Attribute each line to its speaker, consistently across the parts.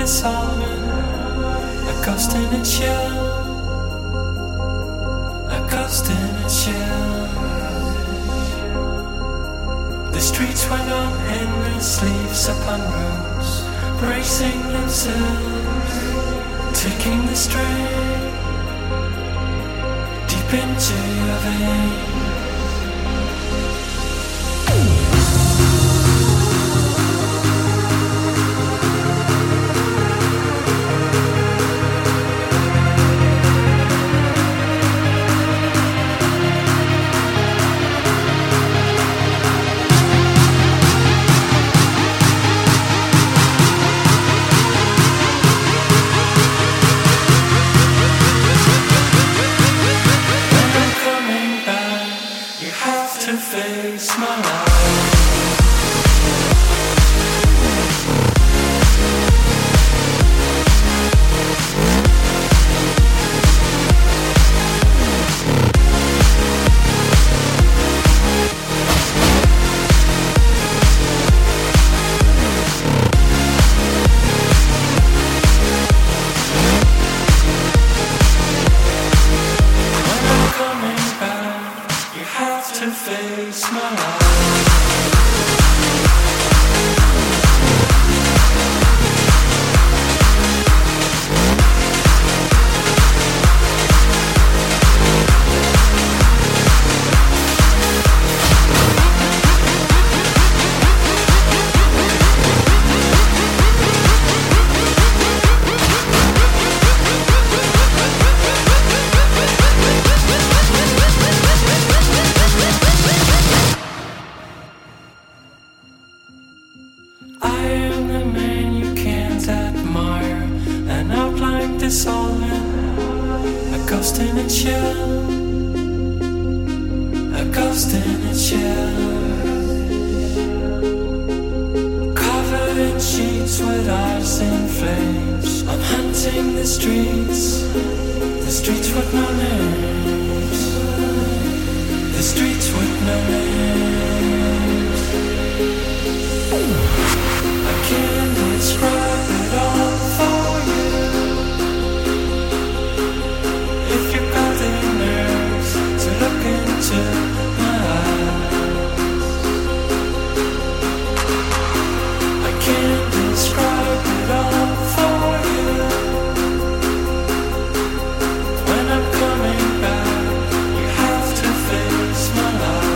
Speaker 1: salmen, a ghost in a chill, a ghost in a chill. The streets went on endless leaves upon roofs, bracing themselves, taking the strain deep into your veins. Face my life. To face my life. I am the man you can't admire, an outline dissolving, a ghost in a chill, a ghost in a chill. Covered in sheets with eyes in flames, I'm hunting the streets with no names, the streets with no names. I can't describe it all for you. If you've got the nerves to look into my eyes, I can't describe it all for you. When I'm coming back, you have to face my life.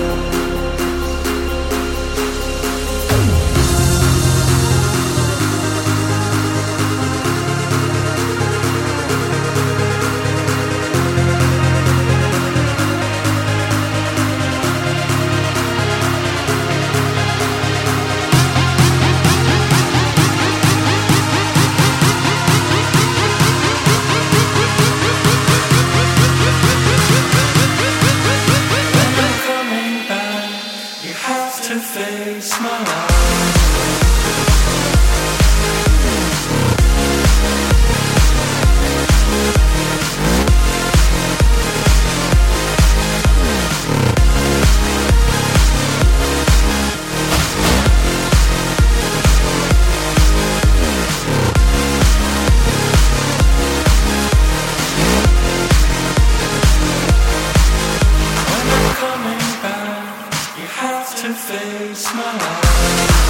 Speaker 1: To face my life. When I'm coming back, you have to face my life.